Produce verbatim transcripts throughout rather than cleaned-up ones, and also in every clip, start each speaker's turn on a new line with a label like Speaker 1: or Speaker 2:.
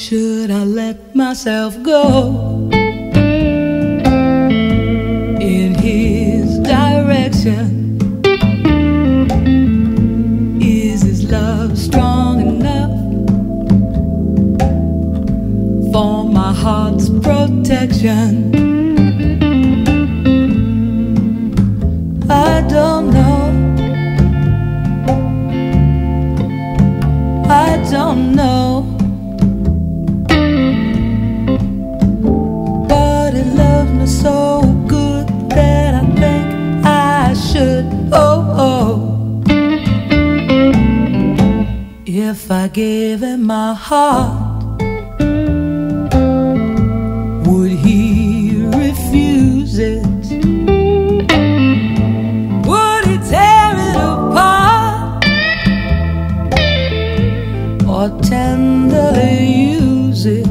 Speaker 1: Should I let myself go in his direction? Is his love strong enough for my heart's protection? I don't know, I don't know, but he loved me so good that I think I should. Oh, oh, if I gave him my heart, would he refuse it? Or tenderly use it?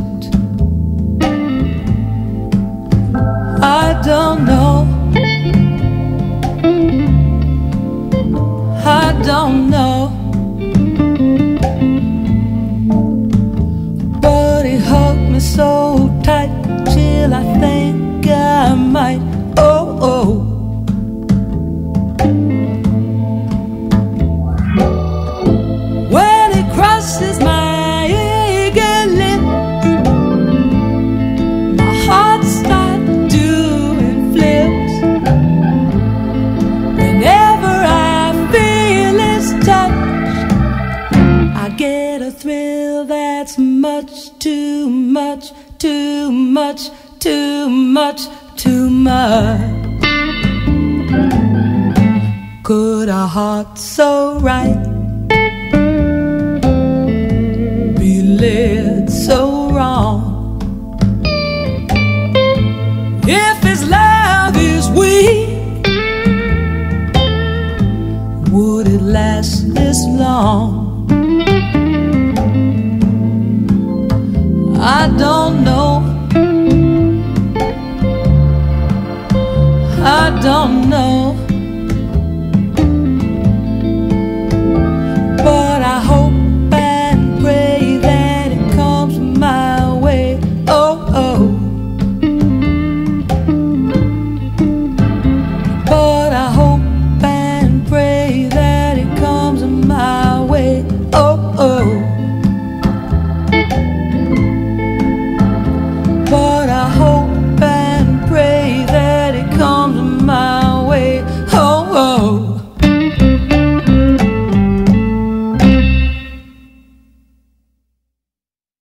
Speaker 1: I don't know, I don't know, but he hugged me so tight till I think I might. Oh, oh, crosses my eager lips, my heart starts doing flips. Whenever I feel his touch, I get a thrill that's much too much, too much, too much, too much. Could a heart so right led so wrong? If his love is weak, would it last this long? I don't